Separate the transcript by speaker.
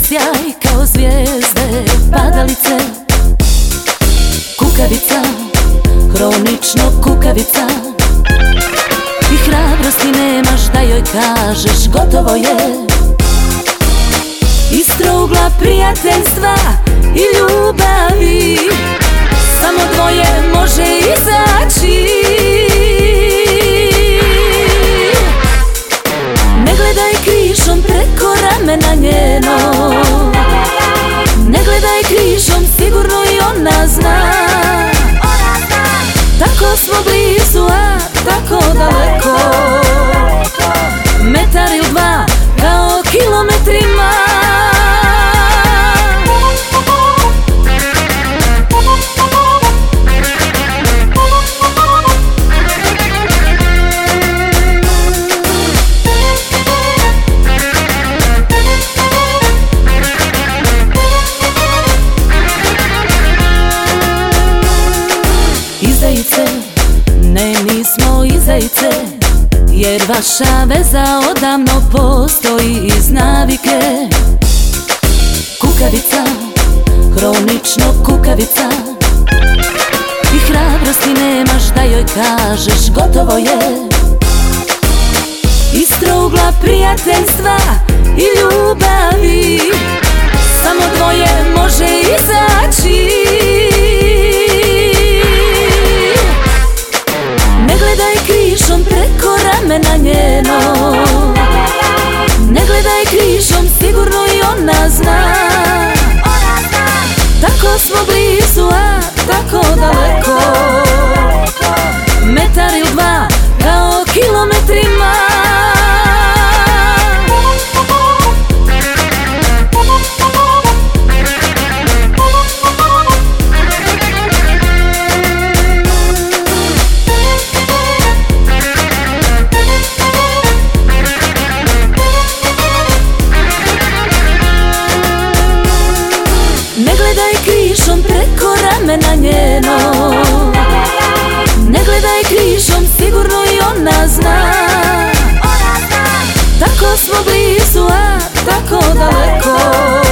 Speaker 1: sjaj kao zvijezde padalice. Kukavica, hronično kukavica, i hrabrosti nemaš da joj kažeš gotovo je. Iz trougla prijateljstva i ljubavi samo dvoje može izaći. Ne gledaj križom preko ramena njeno, ne gledaj križom, sigurno i ona zna. Tako smo blizu, a tako daleko, metar ili dva kao kilometrima. Izdajice, ne nismo izdajice, jer vaša veza odavno postoji iz navike. Kukavica, hronično kukavica, i hrabrosti nemaš da joj kažeš gotovo je. Iz trougla prijateljstva i ljubavi samo dvoje može izaći. Ne gledaj križom preko ramena njeno, ne gledaj križom, sigurno i ona zna. Tako smo blizu, a tako daleko, metar ili dva kao kilometrima. Ne gledaj križom preko ramena njeno, ne gledaj križom, sigurno i ona zna. Tako smo blizu, a tako daleko,